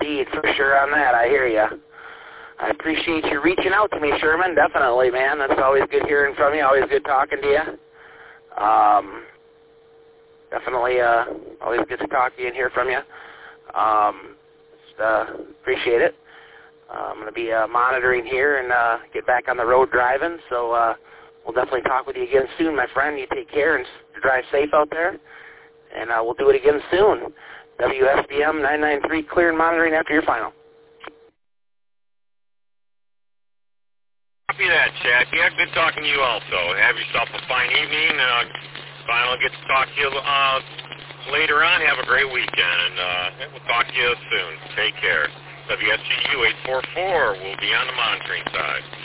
indeed, for sure on that. I hear you. I appreciate you reaching out to me, Sherman. Definitely, man. That's always good hearing from you. Always good talking to you. Definitely always good to talk to you and hear from you. Appreciate it. I'm going to be monitoring here and get back on the road driving, so we'll definitely talk with you again soon, my friend. You take care and drive safe out there, and we'll do it again soon. WSBM 993, clear and monitoring after your final. Copy that, Chad. Yeah, good talking to you also. Have yourself a fine evening. Finally get to talk to you later on. Have a great weekend, and we'll talk to you soon. Take care. WSGU 844 will be on the monitoring side.